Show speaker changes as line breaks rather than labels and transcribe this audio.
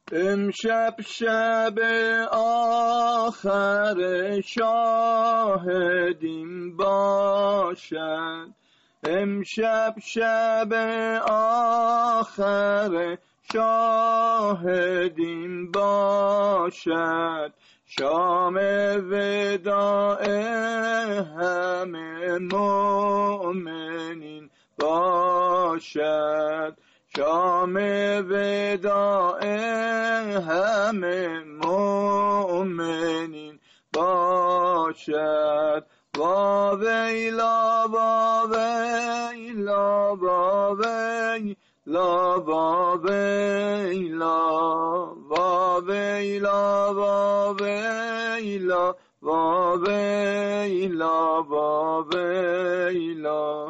امشب شب آخر شاهدیم باشد، امشب شب آخر شاهدیم باشد، شام وداع همه مؤمنین باشد، شام وداع همه مؤمنین باشد. وا ویلا وا ویلا وا ویلا وا ویلا وا ویلا وا ویلا وا ویلا وا ویلا.